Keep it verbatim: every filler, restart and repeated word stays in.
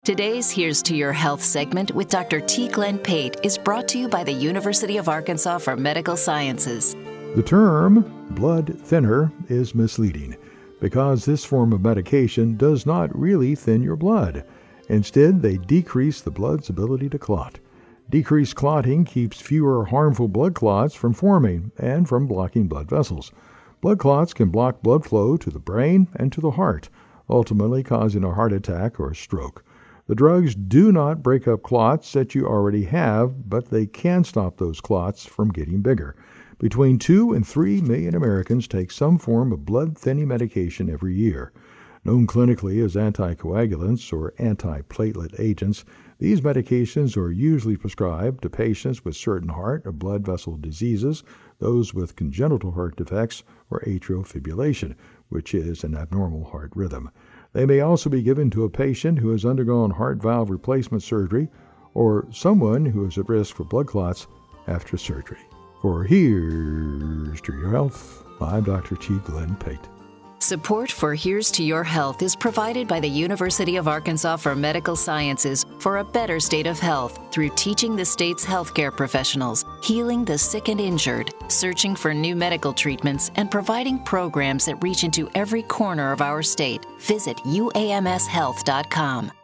Today's Here's to Your Health segment with Doctor T. Glenn Pate is brought to you by the University of Arkansas for Medical Sciences. The term blood thinner is misleading because this form of medication does not really thin your blood. Instead, they decrease the blood's ability to clot. Decreased clotting keeps fewer harmful blood clots from forming and from blocking blood vessels. Blood clots can block blood flow to the brain and to the heart, ultimately causing a heart attack or a stroke. The drugs do not break up clots that you already have, but they can stop those clots from getting bigger. Between two and three million Americans take some form of blood-thinning medication every year. Known clinically as anticoagulants or antiplatelet agents, these medications are usually prescribed to patients with certain heart or blood vessel diseases, those with congenital heart defects or atrial fibrillation, which is an abnormal heart rhythm. They may also be given to a patient who has undergone heart valve replacement surgery or someone who is at risk for blood clots after surgery. For Here's to Your Health, I'm Doctor T. Glenn Pate. Support for Here's to Your Health is provided by the University of Arkansas for Medical Sciences for a better state of health through teaching the state's healthcare professionals, healing the sick and injured, searching for new medical treatments, and providing programs that reach into every corner of our state. Visit U A M S health dot com.